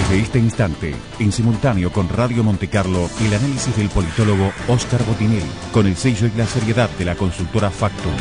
Desde este instante, en simultáneo con Radio Montecarlo, el análisis del politólogo Óscar Botinelli, con el sello y la seriedad de la consultora Factum.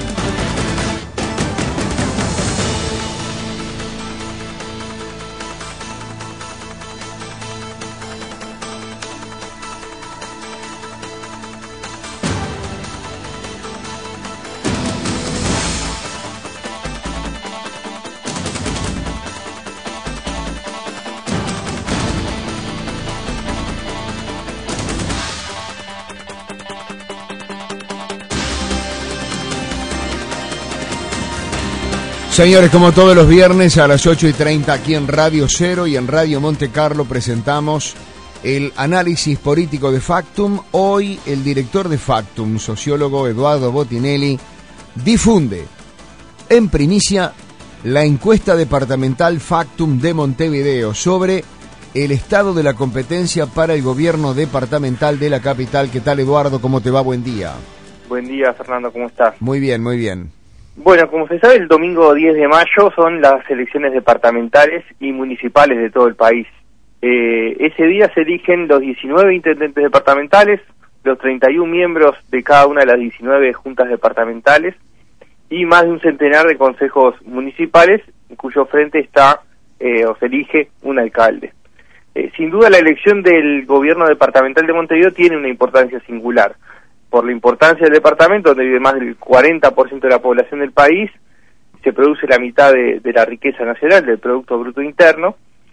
Señores, como todos los viernes a las 8:30 aquí en Radio Cero y en Radio Montecarlo presentamos el análisis político de Factum. Hoy el director de Factum, sociólogo Eduardo Botinelli, difunde en primicia la encuesta departamental Factum de Montevideo sobre el estado de la competencia para el gobierno departamental de la capital. ¿Qué tal, Eduardo? ¿Cómo te va? Buen día. Buen día, Fernando, ¿cómo estás? Muy bien, muy bien. Bueno, como se sabe, el domingo 10 de mayo son las elecciones departamentales y municipales de todo el país. Ese día se eligen los 19 intendentes departamentales, los 31 miembros de cada una de las 19 juntas departamentales y más de un centenar de consejos municipales, en cuyo frente está o se elige un alcalde. Sin duda, la elección del gobierno departamental de Montevideo tiene una importancia singular. Por la importancia del departamento, donde vive más del 40% de la población del país, se produce la mitad de la riqueza nacional, del Producto Bruto Interno,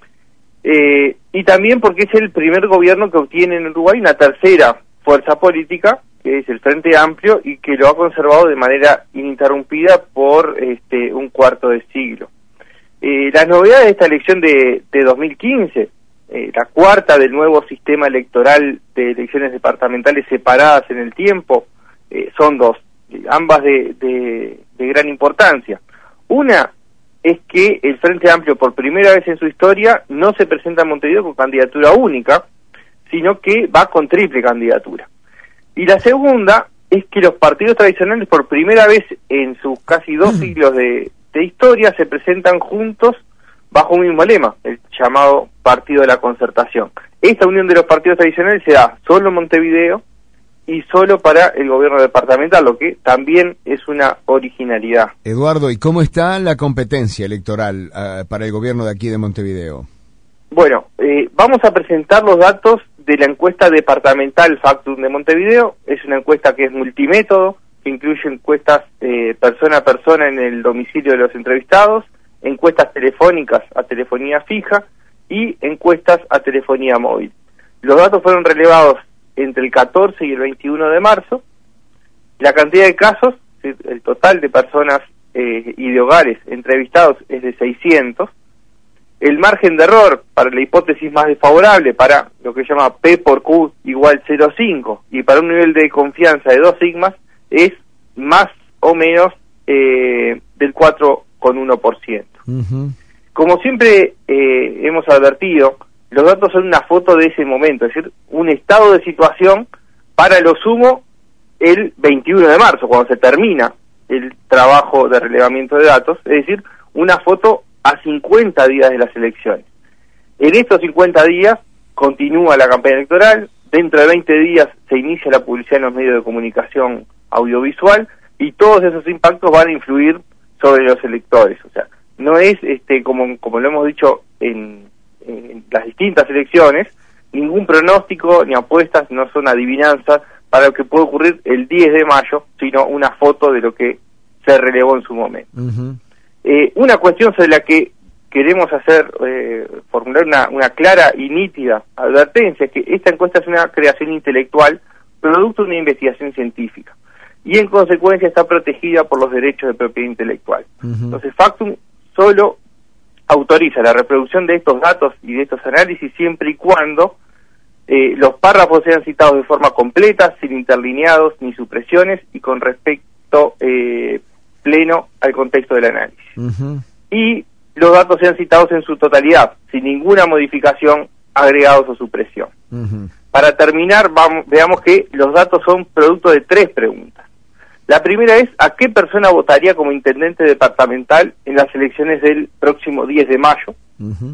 y también porque es el primer gobierno que obtiene en Uruguay una tercera fuerza política, que es el Frente Amplio, y que lo ha conservado de manera ininterrumpida por un cuarto de siglo. Las novedades de esta elección de 2015, la cuarta del nuevo sistema electoral de elecciones departamentales separadas en el tiempo, son dos, ambas de gran importancia. Una es que el Frente Amplio, por primera vez en su historia, no se presenta en Montevideo con candidatura única, sino que va con triple candidatura. Y la segunda es que los partidos tradicionales, por primera vez en sus casi 2 siglos de historia, se presentan juntos bajo un mismo lema, el llamado Partido de la Concertación. Esta unión de los partidos tradicionales se da solo en Montevideo y solo para el gobierno departamental, lo que también es una originalidad. Eduardo, ¿y cómo está la competencia electoral para el gobierno de aquí de Montevideo? Bueno, vamos a presentar los datos de la encuesta departamental Factum de Montevideo. Es una encuesta que es multimétodo, que incluye encuestas persona a persona en el domicilio de los entrevistados, encuestas telefónicas a telefonía fija y encuestas a telefonía móvil. Los datos fueron relevados entre el 14 y el 21 de marzo. La cantidad de casos, el total de personas y de hogares entrevistados es de 600. El margen de error para la hipótesis más desfavorable, para lo que se llama P por Q igual 0,5, y para un nivel de confianza de 2 sigmas, es más o menos del 4,1%. Uh-huh. Como siempre hemos advertido, los datos son una foto de ese momento, es decir, un estado de situación para lo sumo el 21 de marzo, cuando se termina el trabajo de relevamiento de datos, es decir, una foto a 50 días de las elecciones. En estos 50 días continúa la campaña electoral, dentro de 20 días se inicia la publicidad en los medios de comunicación audiovisual y todos esos impactos van a influir sobre los electores. O sea, no es como lo hemos dicho en las distintas elecciones, ningún pronóstico ni apuestas, no son adivinanzas para lo que puede ocurrir el 10 de mayo, sino una foto de lo que se relevó en su momento. Uh-huh. Una cuestión sobre la que queremos formular una clara y nítida advertencia es que esta encuesta es una creación intelectual producto de una investigación científica y en consecuencia está protegida por los derechos de propiedad intelectual. Uh-huh. Entonces Factum solo autoriza la reproducción de estos datos y de estos análisis siempre y cuando los párrafos sean citados de forma completa, sin interlineados ni supresiones y con respecto pleno al contexto del análisis. Uh-huh. Y los datos sean citados en su totalidad, sin ninguna modificación, agregados o supresión. Uh-huh. Para terminar, veamos que los datos son producto de 3 preguntas. La primera es, ¿a qué persona votaría como intendente departamental en las elecciones del próximo 10 de mayo? Uh-huh.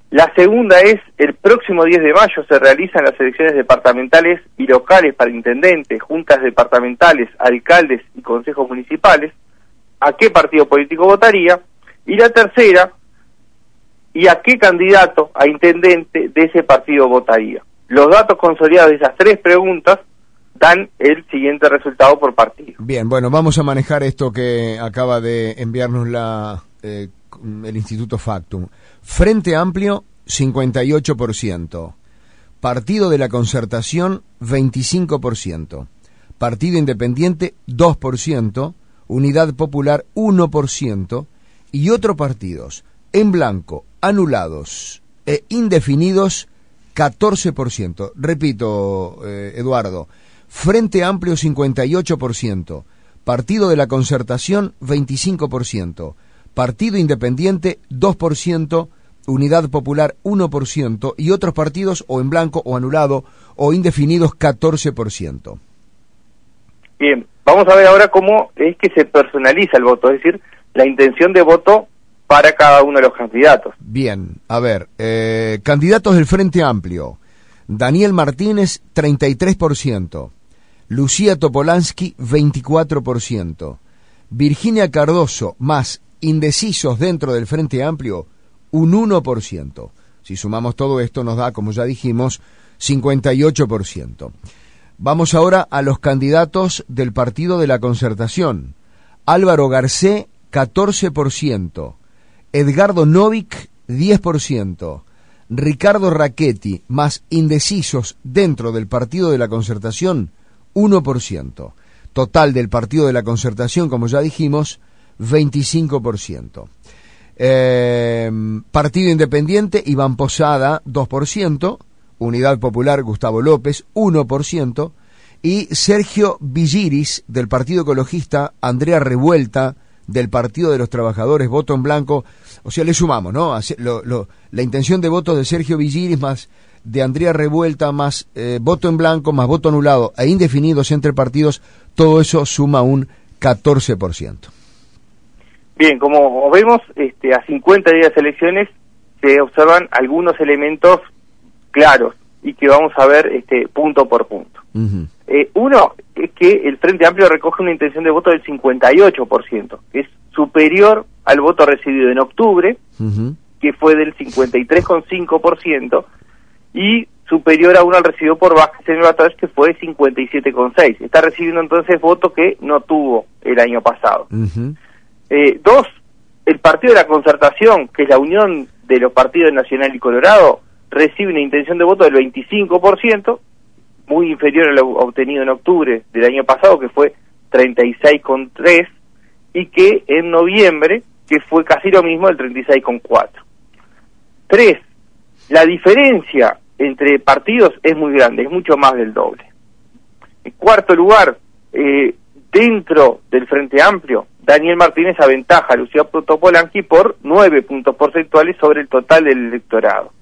La segunda es, el próximo 10 de mayo se realizan las elecciones departamentales y locales para intendentes, juntas departamentales, alcaldes y consejos municipales. ¿A qué partido político votaría? Y la tercera, ¿y a qué candidato a intendente de ese partido votaría? Los datos consolidados de esas tres preguntas dan el siguiente resultado por partido. Bien, bueno, vamos a manejar esto que acaba de enviarnos el Instituto Factum. Frente Amplio, 58%. Partido de la Concertación, 25%. Partido Independiente, 2%. Unidad Popular, 1%. Y otros partidos, en blanco, anulados e indefinidos, 14%. Repito, Eduardo, Frente Amplio 58%, Partido de la Concertación 25%, Partido Independiente 2%, Unidad Popular 1% y otros partidos o en blanco o anulado o indefinidos 14%. Bien, vamos a ver ahora cómo es que se personaliza el voto, es decir, la intención de voto para cada uno de los candidatos. Bien, a ver, candidatos del Frente Amplio: Daniel Martínez, 33%, Lucía Topolansky, 24%, Virginia Cardoso, más indecisos dentro del Frente Amplio, un 1%. Si sumamos todo esto nos da, como ya dijimos, 58%. Vamos ahora a los candidatos del Partido de la Concertación. Álvaro Garcé, 14%, Edgardo Novik, 10%, Ricardo Rachetti, más indecisos dentro del Partido de la Concertación, 1%. Total del Partido de la Concertación, como ya dijimos, 25%. Partido Independiente, Iván Posada, 2%. Unidad Popular, Gustavo López, 1%. Y Sergio Villiris, del Partido Ecologista, Andrea Revuelta, del Partido de los Trabajadores, voto en blanco. O sea, le sumamos, ¿no? La intención de voto de Sergio Villiris más de Andrea Revuelta más voto en blanco más voto anulado e indefinidos entre partidos, todo eso suma un 14%. Bien, como vemos, a 50 días de elecciones se observan algunos elementos claros y que vamos a ver punto por punto. Uh-huh. Uno es que el Frente Amplio recoge una intención de voto del 58%, que es superior al voto recibido en octubre, uh-huh, que fue del 53,5%, y superior aún al recibido por Vázquez en el balotaje, que fue 57,6%. Está recibiendo entonces voto que no tuvo el año pasado. uh-huh. Dos, el Partido de la Concertación, que es la unión de los partidos Nacional y Colorado, recibe una intención de voto del 25%, muy inferior a lo obtenido en octubre del año pasado, que fue 36,3%, y que en noviembre, que fue casi lo mismo, el 36,4%. 3, la diferencia entre partidos es muy grande, es mucho más del doble. En cuarto lugar, dentro del Frente Amplio, Daniel Martínez aventaja a Lucía Topolansky por 9 puntos porcentuales sobre el total del electorado.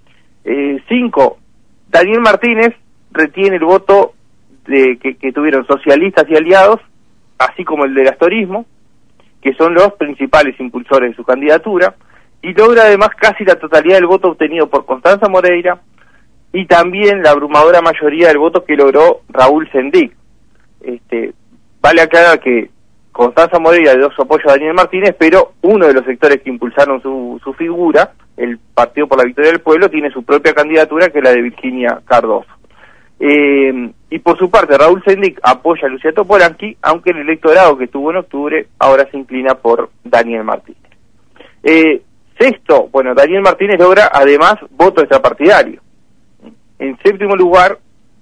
5, Daniel Martínez retiene el voto que tuvieron socialistas y aliados, así como el del astorismo, que son los principales impulsores de su candidatura, y logra además casi la totalidad del voto obtenido por Constanza Moreira, y también la abrumadora mayoría del voto que logró Raúl Sendic. Vale aclarar que Constanza Moreira dio su apoyo a Daniel Martínez, pero uno de los sectores que impulsaron su figura, el Partido por la Victoria del Pueblo, tiene su propia candidatura, que es la de Virginia Cardoso. Y por su parte, Raúl Sendic apoya a Lucía Topolansky, aunque el electorado que tuvo en octubre ahora se inclina por Daniel Martínez. Sexto, bueno, Daniel Martínez logra además voto extrapartidario. En séptimo lugar,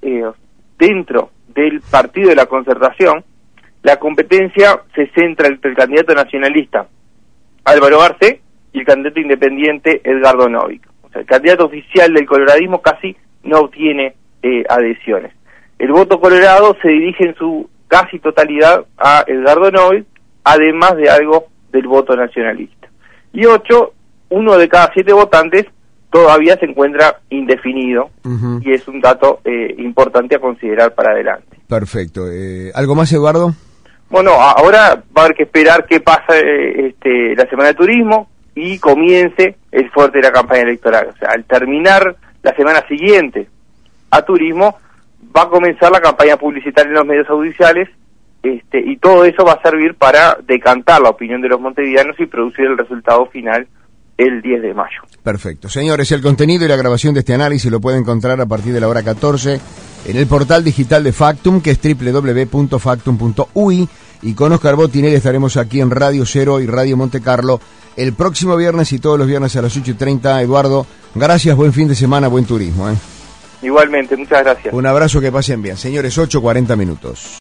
dentro del Partido de la Concertación, la competencia se centra entre el candidato nacionalista Álvaro Garcé y el candidato independiente Edgardo Novik. O sea, el candidato oficial del coloradismo casi no obtiene adhesiones. El voto colorado se dirige en su casi totalidad a Edgardo Novik, además de algo del voto nacionalista. Y 8, 1 de cada 7 votantes todavía se encuentra indefinido, uh-huh, y es un dato importante a considerar para adelante. Perfecto. ¿Algo más, Eduardo? Bueno, ahora va a haber que esperar qué pasa la Semana de Turismo, y comience el fuerte de la campaña electoral. O sea, al terminar la semana siguiente a turismo, va a comenzar la campaña publicitaria en los medios audiovisuales, y todo eso va a servir para decantar la opinión de los montevideanos y producir el resultado final el 10 de mayo. Perfecto. Señores, el contenido y la grabación de este análisis lo pueden encontrar a partir de la hora 14 en el portal digital de Factum, que es www.factum.ui, y con Oscar Botinelli estaremos aquí en Radio Cero y Radio Monte Carlo el próximo viernes y todos los viernes a las 8:30. Eduardo, gracias, buen fin de semana, buen turismo. Igualmente, muchas gracias. Un abrazo, que pasen bien. Señores, 8:40 minutos.